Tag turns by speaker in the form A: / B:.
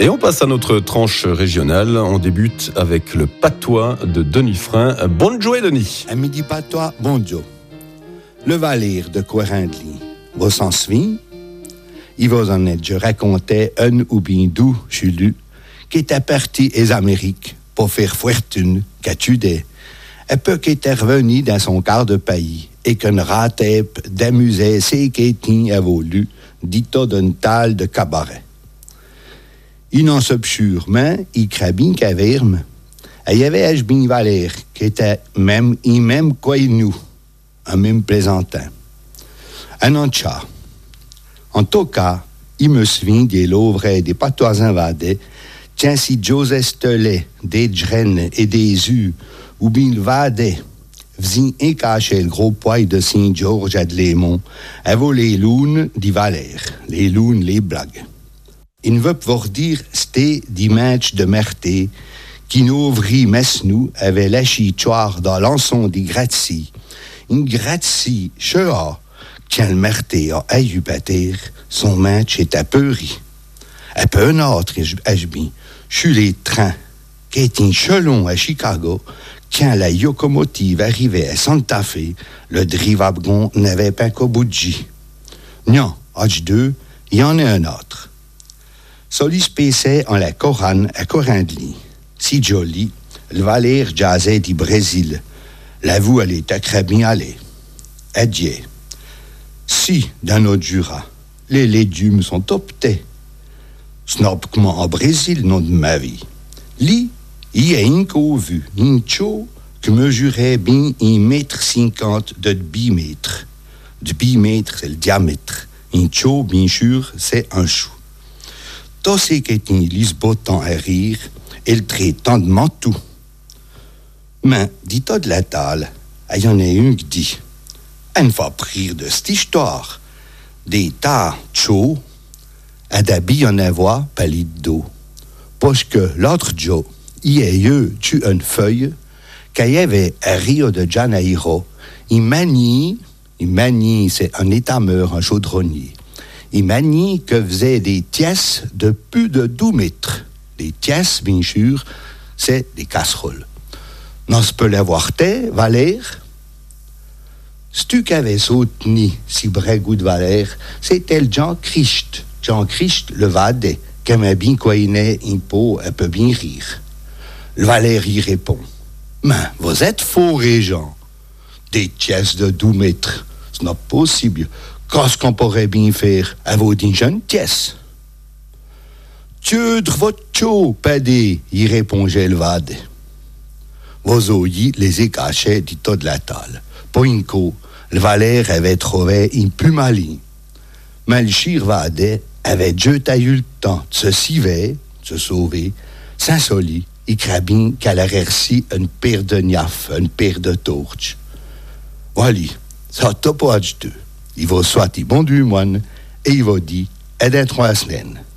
A: Et on passe à notre tranche régionale. On débute avec le patois de Denis Frein. Bonjour Denis.
B: À midi patois, bonjour. Le Valère de Coirandly, vous s'en souvenez? Il vous en être, je racontais un ou bien deux, j'ai lu, qui était parti aux Amériques pour faire fortune, qu'as-tu des, un peu qui était revenu dans son quart de pays et qu'un ratep d'amuser ses quétins a voulu, dit-on d'une talle de cabaret. Il n'en s'obsure, mais il crabine qu'averme. Il y avait Ashbin Valère, qui était même quoi nous, un même plaisantin. Un an de chat. En tout cas, il me souvient des louvres des patois invadés, tiens si Joseph Stelet, des Djren et des U, ou bien le Vadé, v'zin et caché le gros poil de Saint-Georges à de Lémont, avant les lounes d'y Valère, les lounes, les blagues. Il ne veut pas dire c'était des matchs de merté qui n'ouvrit Mesnou avait l'achitoire dans l'enson des gratis. Une gratis, chéa, quand le merté a ayubater, son match est apeuri. Un peu un autre, Ashbin, sur les trains, qui est un chelon à Chicago, quand la locomotive arrivait à Santa Fe, le drivabgon n'avait pas qu'au bout de J. Non, H2, il y en a un autre. Solis passait en la Corane à Corandly. Si joli, le Valère jazzait du Brésil. La voix elle était très bien allée. Adieu. Si, dans notre Jura, les légumes sont optés. Snob comme en Brésil, non de ma vie. Li, il y a une qu'au vu, une cho qui mesurait bien 1,50 m de bimètre. De bimètre, c'est le diamètre. Une cho, bien sûr, c'est un chou. Tous ces qui lisbotant à rire, et le traitant de mantou. Mais, dit-on de la table, il y en a une qui dit, elle va rire de cette histoire. Des tas chauds, à d'habits en avoir palide d'eau. Parce que l'autre jour, il y a eu une feuille, qu'il y avait à Rio de Janeiro, il manie, c'est un étameur, un chaudronnier. Il manie que faisait des tiesses de plus de 12 mètres. Des tiesses, bien sûr, c'est des casseroles. Non, se peut l'avoir té, Valère? C'est-tu qu'avait soutenu si brégout de Valère, c'était le Jean-Christ le Vadé, qui aimait bien quoi il est, un pot, un peu bien rire. Le Valère y répond, mais vous êtes faux, Régent. Des tiesses de 12 mètres, ce n'est pas possible. Qu'est-ce qu'on pourrait bien faire à vos d'une jeune pièce? Dieu de votre chaud, padé, y répondait le Vadé. Vos oeillis les écachaient du tas de la table. Poinco, le Valère avait trouvé une plus maligne. Mais le chir Vadé avait Dieu eu le temps de se civer, de se sauver, sans soli, il crabine qu'elle aurait reçu une paire de niaf, une paire de torches. Voilà, ça t'a pas du tout. Il va soit bon du moine, et il va dire, et dans 3 semaines.